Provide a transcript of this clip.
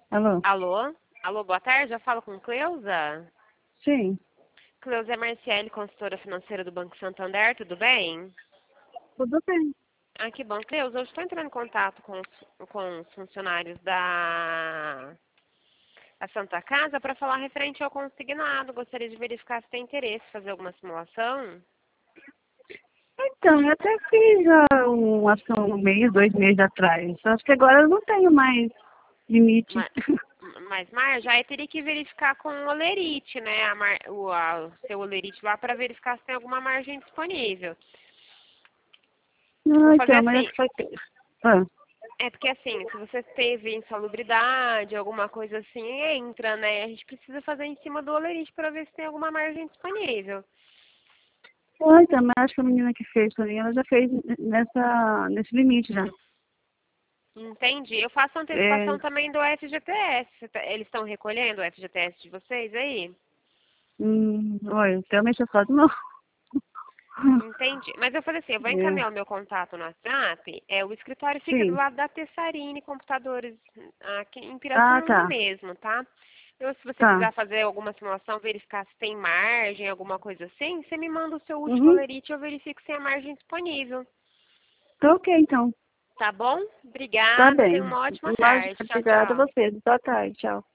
Alô? Alô? Alô, boa tarde, eu falo com Cleusa. Sim, Cleusa é Marciele, consultora financeira do Banco Santander, tudo bem? tudo bem. Ah, que bom. Cleusa, eu estou entrando em contato com os funcionários da Santa Casa para falar referente ao consignado. Gostaria de verificar se tem interesse em fazer alguma simulação. Então, eu até fiz uma ação um mês, 2 meses atrás. Acho que agora eu não tenho mais limite. Mas, Marja, aí teria que verificar com o Olerite, né? O seu Olerite lá para verificar se tem alguma margem disponível. Vou Não, fazer então, mas assim. acho que foi... Ah, É porque assim, se você teve insalubridade, alguma coisa assim, entra, né? A gente precisa fazer em cima do Olerite para ver se tem alguma margem disponível. então, mas acho que a menina que fez pra mim, ela já fez nesse limite já. Entendi. Eu faço É, antecipação também do FGTS. Eles estão recolhendo o FGTS de vocês aí? olha, realmente eu falo, não. Entendi. Mas eu falei assim, eu vou É, encaminhar o meu contato no WhatsApp. O escritório fica do sim. lado da Tessarine Computadores, aqui em Ah, Pirassununga tá, mesmo, tá? Se você tá. quiser fazer alguma simulação, verificar se tem margem, alguma coisa assim, você me manda o seu último Uhum. lerite e eu verifico se tem a margem disponível. Tá ok, então. Tá bom? Tá Obrigada, tenha bem. uma ótima Mas, tarde. Tchau, obrigada a tchau. você. Boa tarde, tchau.